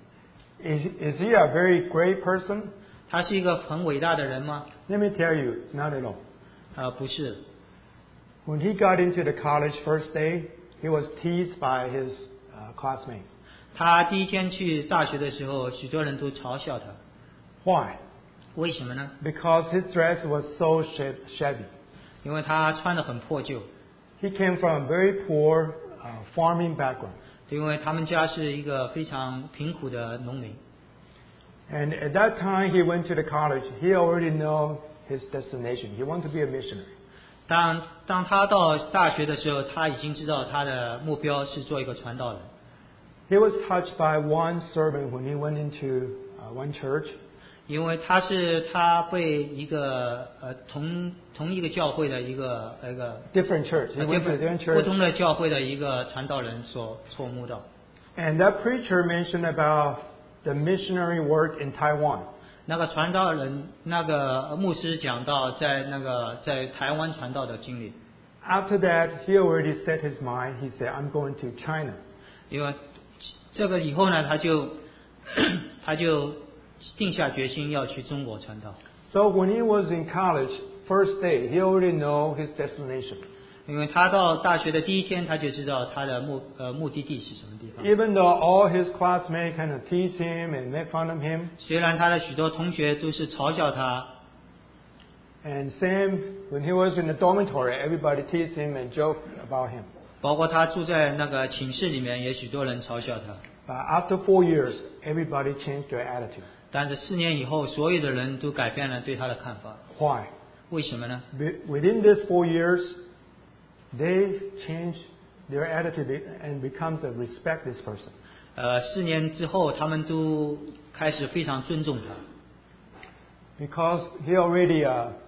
Is he a very great person? 他是一个很伟大的人吗？ Let me tell you, not at all. 不是。 When he got into the college first day, he was teased by his classmates. 他第一天去大学的时候，许多人都嘲笑他。 Why? 为什么呢？ Because his dress was so shabby. 因为他穿得很破旧。 He came from a very poor farming background. 因为他们家是一个非常贫苦的农民。 And at that time he went to the college, he already know his destination. He wanted to be a missionary. 当他到大学的时候，他已经知道他的目标是做一个传道人。 He was touched by one servant when he went into one church. 因为他被一个同一个教会的一个 different church. He went to a different church. 不同的教会的一个传道人所触目到。 And that preacher mentioned about the missionary work in Taiwan. 那个传道人，那个牧师讲到在台湾传道的经历。 After that, he already set his mind. He said, "I'm going to China." 因为这个以后呢，他就定下决心要去中国传道。 So when he was in college, first day, he already know his destination. 因为他到大学的第一天，他就知道他的目的地是什么地方。 Even though all his classmates kind of tease him and make fun of him. 虽然他的许多同学都是嘲笑他。 And same when he was in the dormitory, everybody teased him and joked about him. 包括他住在那个寝室里面，也许多人嘲笑他。 But after 4 years, everybody changed their attitude. 但是4年以后，所有的人都改变了对他的看法。 Why? 为什么呢？ Within these 4 years, they change their attitude and becomes a respect this person. 4年之后，他们都开始非常尊重他。 Because he already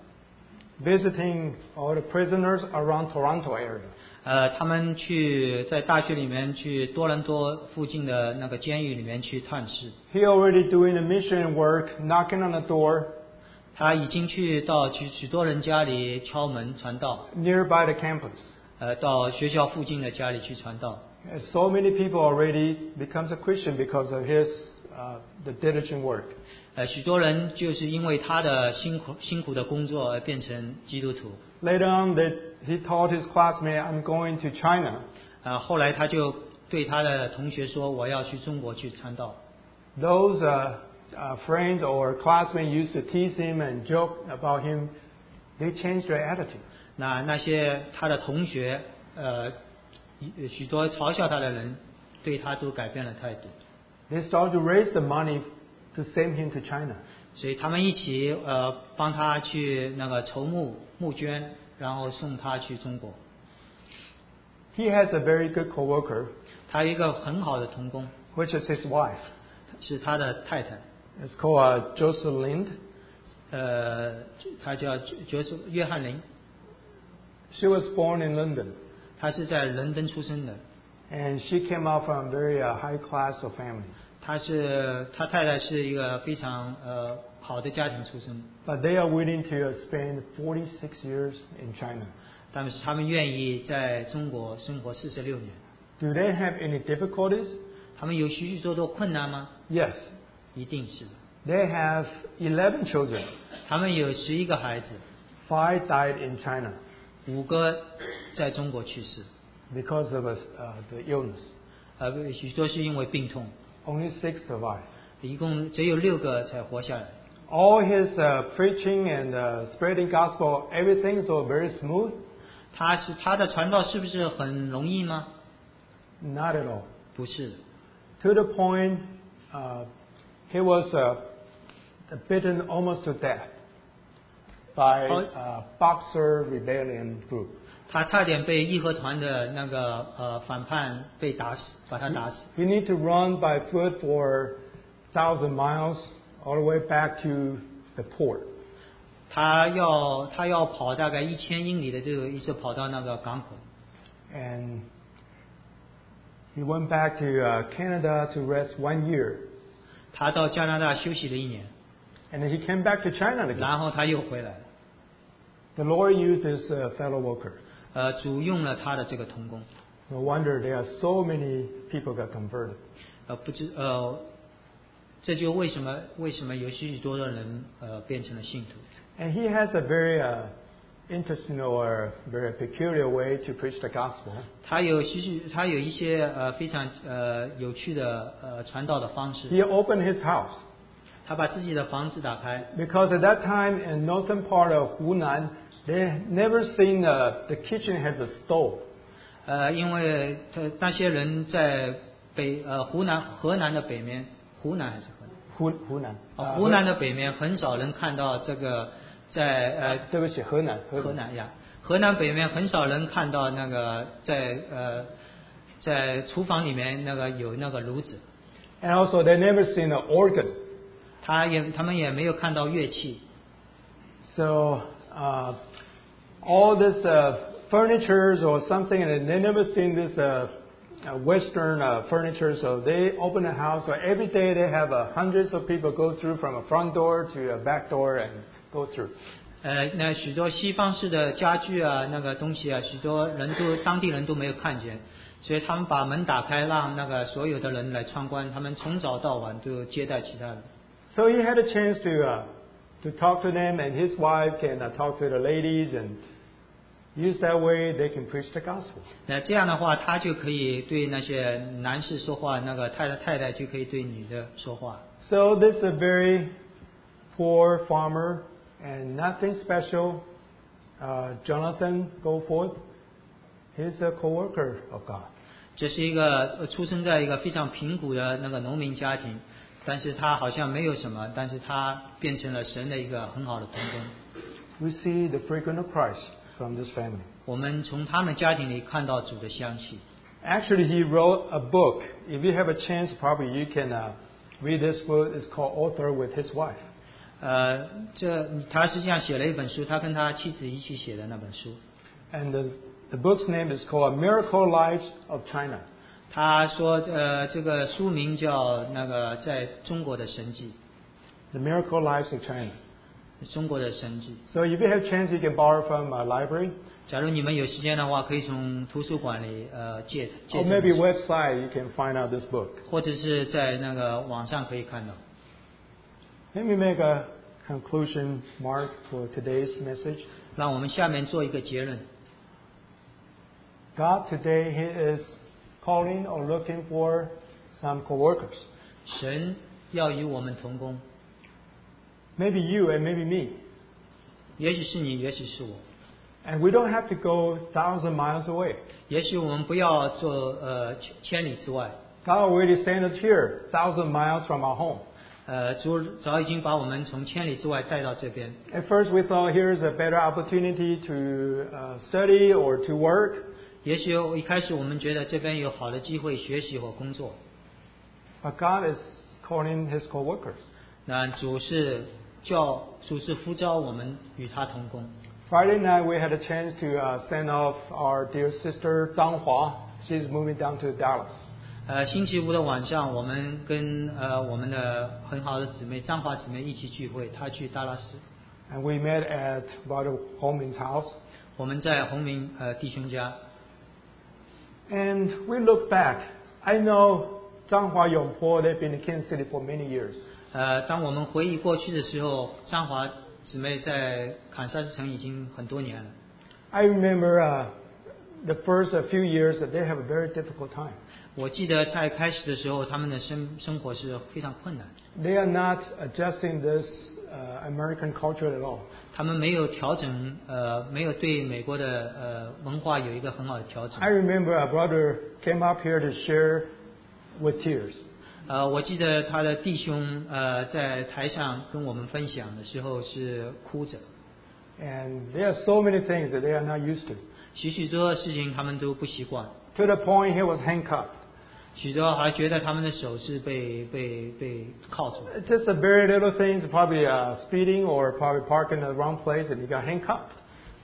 visiting all the prisoners around Toronto area. 他们在大学里面去多伦多附近的那个监狱里面去探视。 He already doing the mission work, knocking on the door. 他已经去许多人家里敲门传道。 Nearby the campus. 到学校附近的家里去传道。 So many people already becomes a Christian because of his the diligent work. 许多人就是因为他的辛苦的工作而变成基督徒。 Later on, he told his classmate, "I'm going to China." 后来他就对他的同学说：“我要去中国去传道。” Those friends or classmates used to tease him and joke about him. They changed their attitude. 那些他的同学，许多嘲笑他的人，对他都改变了态度。 They started to raise the money to send him to China. 所以他们一起帮他去那个筹募捐，然后送他去中国。 He has a very good coworker. 他有一个很好的同工 which is his wife. 是他的太太。 It's called Jocelyn. 他叫约翰林。 She was born in London. 她是在伦敦出生的。 And she came out from a very high class of family. 他太太是一个非常好的家庭出身。 But they are willing to spend 46 years in China. 但是他们愿意在中国生活46年。 Do they have any difficulties? 他们有许多困难吗？ Yes. 一定是的。 They have 11 children. 他们有11个孩子。 5 died in China. 5个在中国去世。 Because of the illness. 许多是因为病痛。 Only 6 survived. 一共只有6个才活下来。 All his preaching and spreading gospel, everything so very smooth. 他的传道是不是很容易吗？ Not at all. 不是。 To the point, he was bitten almost to death by a Boxer rebellion group. 他差点被义和团的那个反叛被打死，把他打死。 He need to run by foot for 1,000 miles all the way back to the port. 他要跑大概1000英里的这个，一直跑到那个港口。 And he went back to Canada to rest 1 year. 他到加拿大休息了1年， And then he came back to China again. 然后他又回来了。 The Lord used this fellow worker. 主用了他的这个同工。 No wonder there are so many people got converted. 这就为什么有许多的人变成了信徒。 And he has a very interesting or very peculiar way to preach the gospel. 他有一些非常有趣的传道的方式。 He opened his house. 他把自己的房子打开。 Because at that time in northern part of Hunan, they never seen the kitchen has a stove. 因为那些人在河南的北面，湖南还是湖南？ 湖南的北面很少人看到这个在对不起，河南呀，河南北面很少人看到那个在厨房里面那个有那个炉子。 And also they never seen an organ. 他们也没有看到乐器。 So all this furnitures or something, and they never seen this Western furniture. So they open a house. So every day they have hundreds of people go through from a front door to a back door and go through. 那许多西方式的家具啊，那个东西啊，许多当地人都没有看见，所以他们把门打开，让那个所有的人来参观。他们从早到晚都接待其他人。 So he had a chance to talk to them, and his wife can talk to the ladies, and use that way they can preach the gospel. 那这样的话，他就可以对那些男士说话，那个太太就可以对女的说话。 So this is a very poor farmer and nothing special. Jonathan Goforth, he's a co-worker of God. 这是一个出生在一个非常贫苦的那个农民家庭。但是他好像没有什么，但是他变成了神的一个很好的同工。 We see the fragrance of Christ from this family. 我们从他们家庭里看到主的香气。 Actually, he wrote a book. If you have a chance, probably you can read this book. It's called Author with His Wife. 他实际上写了一本书，他跟他妻子一起写的那本书。 And the book's name is called Miracle Lives of China. 他说，这个书名叫那个在中国的神迹。 The Miracle Lives of China. 中国的神迹。 So if you have chance, you can borrow from a library. 假如你们有时间的话，可以从图书馆里借。 Or maybe website you can find out this book. 或者是在那个网上可以看到。 Let me make a conclusion mark for today's message. 让我们下面做一个结论。 God today He is calling or looking for some co-workers. 神要与我们同工。 Maybe you and maybe me. 也许是你，也许是我。 And we don't have to go 1,000 miles away. 也许我们不要做千里之外。 God already sent us here 1,000 miles from our home. 主早已经把我们从千里之外带到这边。 At first we thought here's a better opportunity to study or to work. 也许一开始我们觉得这边有好的机会学习或工作。 But God is calling His co-workers. 那主是呼召我们与他同工。 Friday night we had a chance to send off our dear sister Zhang Hua. She's moving down to Dallas. 星期五的晚上，我们跟我们的很好的姊妹张华姊妹一起聚会，她去达拉斯。 And we met at Brother Hongmin's house. 我们在洪明弟兄家。 And we look back. I know Zhang Hua Yongpo, they've been in Kansas City for many years. 当我们回忆过去的时候，张华姊妹在堪萨斯城已经很多年了。 I remember the first few years that they have a very difficult time. 我记得在开始的时候，他们的生活是非常困难。 They are not adjusting this American culture at all. 他们没有调整，没有对美国的文化有一个很好的调整。 I remember a brother came up here to share with tears. 我记得他的弟兄在台上跟我们分享的时候是哭着。 And there are so many things that they are not used to. 许多事情他们都不习惯。 To the point he was handcuffed. 许多还觉得他们的手是被铐住。 Just a very little things, probably speeding or probably parking in the wrong place and you got handcuffed.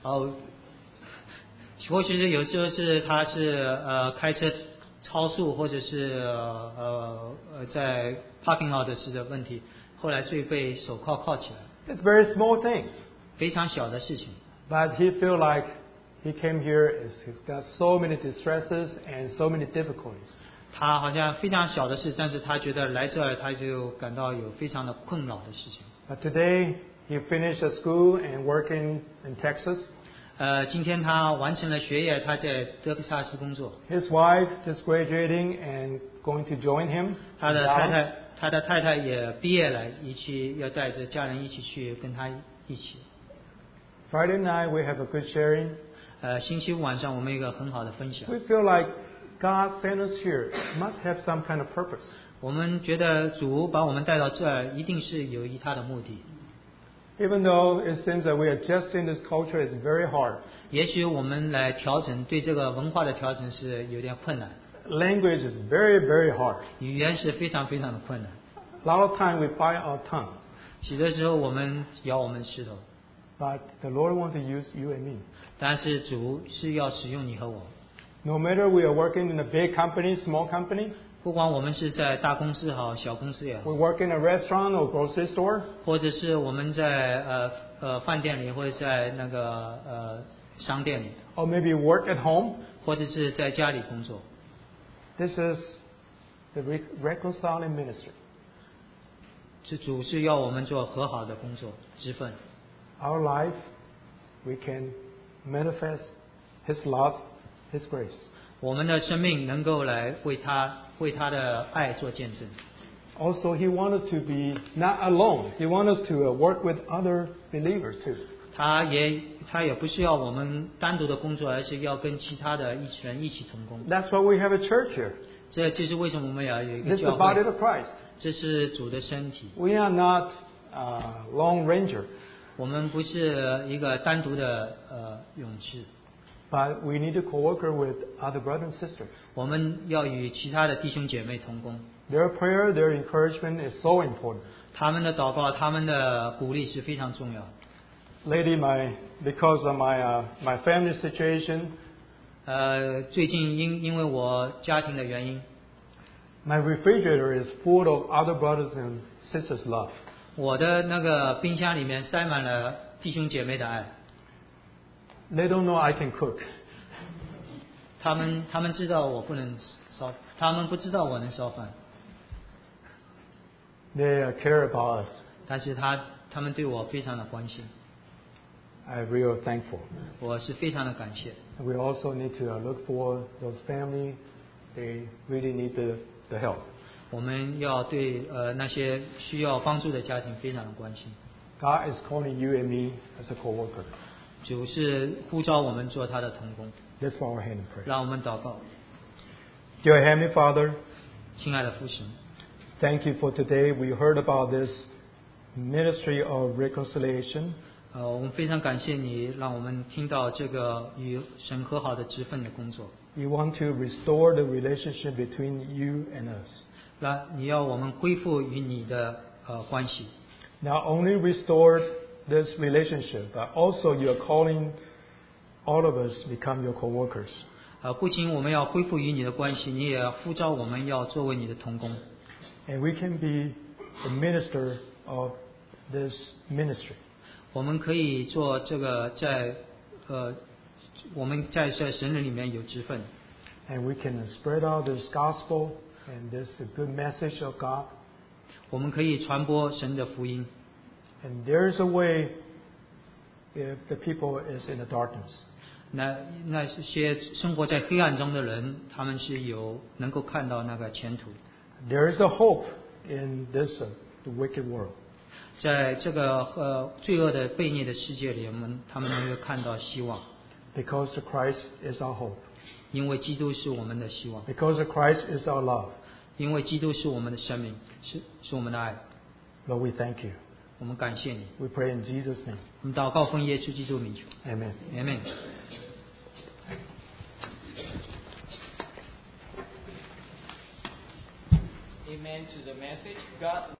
或许是有时候是他是开车超速，或者是在 parking lot 时的问题，后来是被手铐起来。 It's very small things. 非常小的事情。 But he feel like he came here, he's got so many distresses and so many difficulties. 他好像非常小的事，但是他觉得来这儿他就感到有非常的困扰的事情。 But today he finished the school and working in Texas. 今天他完成了学业，他在德克萨斯工作。 His wife just graduating and going to join him. 他的太太也毕业了，一起要带着家人一起去跟他一起。 Friday night we have a good sharing. 星期五晚上我们有一个很好的分享。 We feel like God sent us here must have some kind of purpose. 我们觉得主把我们带到这儿，一定是有他的目的。 Even though it seems that we adjusting this culture is very hard. 也许我们来调整，对这个文化的调整是有点困难。 Language is very, very hard. 语言是非常非常的困难。 A lot of time we bite our tongue. 许多时候我们咬我们石头。 But the Lord wants to use you and me. 但是主是要使用你和我。 No matter we are working in a big company, small company. 不管我们是在大公司好，小公司也好。 We work in a restaurant or grocery store. 或者是我们在饭店里，或者在那个商店里。 Or maybe work at home. 或者是在家里工作。 This is the reconciling ministry. 这主是要我们做和好的工作职分。 Our life, we can manifest His love, His grace. 我们的生命能够来为他的爱做见证。 Also, He wants us to be not alone. He wants us to work with other believers too. 他也不需要我们单独的工作，而是要跟其他的人一起同工。 That's why we have a church here. 这就是为什么我们要有一个 This is the 教 body 会。 of Christ. 这是主的身体。 We are not Lone Ranger. 我们不是一个单独的勇士。 But we need to co-work with other brothers and sisters. 我们要与其他的弟兄姐妹同工。 Their prayer, their encouragement is so important. 他们的祷告，他们的鼓励是非常重要的。 Lately, because of my family situation, 最近因为我家庭的原因， my refrigerator is full of other brothers and sisters' love. 我的那个冰箱里面塞满了弟兄姐妹的爱。 They don't know I can cook. 他们知道我不能烧，他们不知道我能烧饭。 They care about us. 但是他们对我非常的关心。 I'm real thankful. 我是非常的感谢。 We also need to look for those family. They really need the help. 我们要对那些需要帮助的家庭非常的关心。 God is calling you and me as a co-worker. 主是呼召我们做他的同工。 Let's bow our hand and pray. 让我们祷告。 Dear Heavenly Father, 亲爱的父神， thank you for today. We heard about this ministry of reconciliation. 我们非常感谢你，让我们听到这个与神和好的职分的工作。 You want to restore the relationship between you and us. 那你要我们恢复与你的关系。 Not only restore this relationship, but also you are calling all of us become your co-workers. 不仅我们要恢复与你的关系，你也呼召我们要作为你的同工。 And we can be the minister of this ministry. 我们可以做这个我们在神人里面有职分。 And we can spread out this gospel and this good message of God. 我们可以传播神的福音。 And there is a way if the people is in the darkness. 那些生活在黑暗中的人，他们是能够看到那个前途。 There is a hope in this the wicked world. 在这个罪恶的悖逆的世界里，他们能够看到希望。 Because the Christ is our hope. 因为基督是我们的希望。 Because the Christ is our love. 因为基督是我们的生命，是我们的爱。 Lord, we thank you. 我们感谢你。 We pray in Jesus' name. 我们祷告奉耶稣基督名求。 Amen. Amen。 to the message. God